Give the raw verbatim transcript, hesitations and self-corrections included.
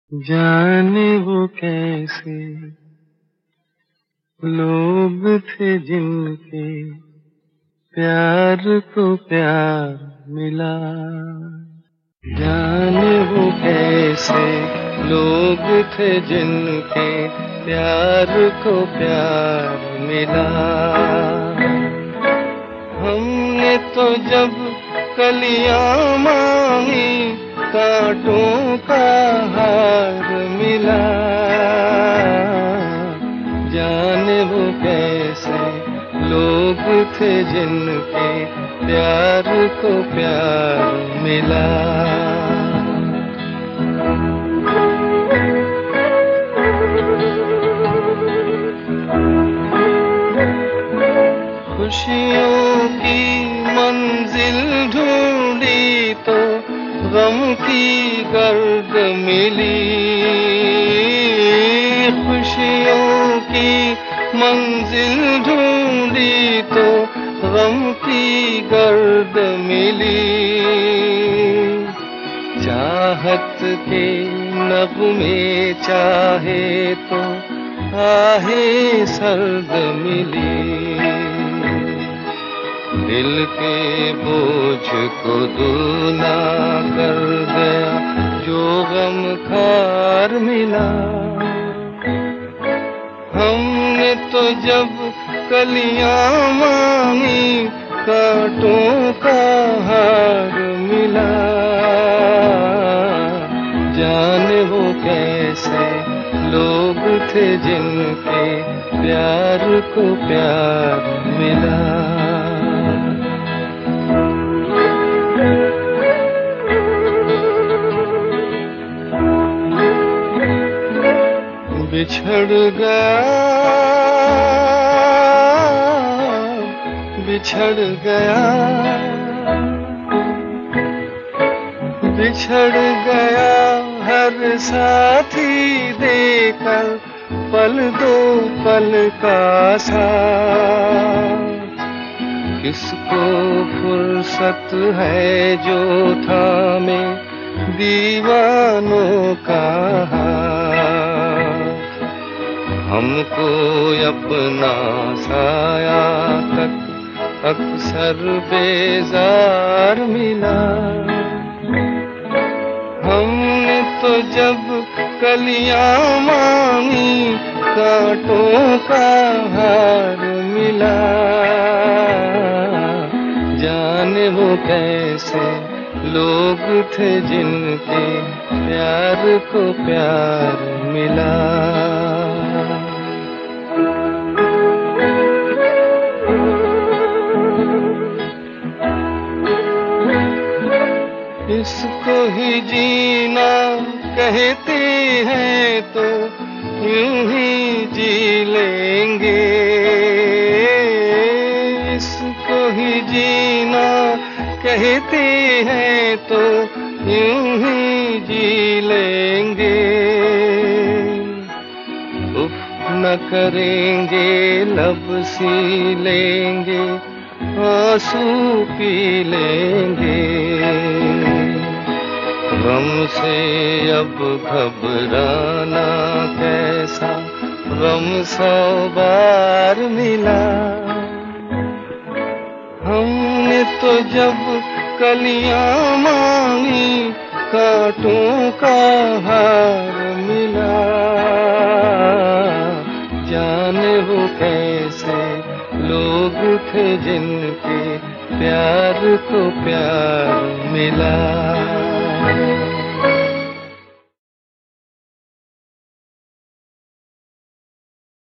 जाने वो कैसे लोग थे जिनके प्यार को प्यार मिला। जाने वो कैसे लोग थे जिनके प्यार को प्यार मिला। हमने तो जब कलियां मांगी कांटों का हार मिला। जाने वो कैसे लोग थे जिनके प्यार को प्यार मिला। खुशियों की मंजिल ढूंढी तो गम की गर्द मिली। खुशियों की मंजिल ढूंढी तो गम की गर्द मिली। चाहत के नगमे चाहे तो आहे सर्द मिली। दिल के बोझ को दूना कर गया जो गम खार मिला। हमने तो जब कलियां मांगी कांटों का हार मिला। जाने वो कैसे लोग थे जिनके प्यार को प्यार मिला। बिछड़ गया बिछड़ गया बिछड़ गया हर साथी देकर पल दो पल का साथ। किसको फुर्सत है जो थामे दीवानों का हाथ। हमको अपना साया तक अक्सर बेजार मिला। हमने तो जब कलियां मांगी कांटों का हार मिला। जाने वो कैसे लोग थे जिनके प्यार को प्यार मिला। इसको ही जीना कहते हैं तो यूं ही जी लेंगे। इसको ही जीना कहते हैं तो यूं ही जी लेंगे। उफ न करेंगे लब सी लेंगे आंसू पी लेंगे। गम से अब घबराना कैसा गम सौ बार मिला। हमने तो जब कलियां मांगी कांटों का हार मिला। जाने वो कैसे लोग थे जिनके प्यार को प्यार मिला।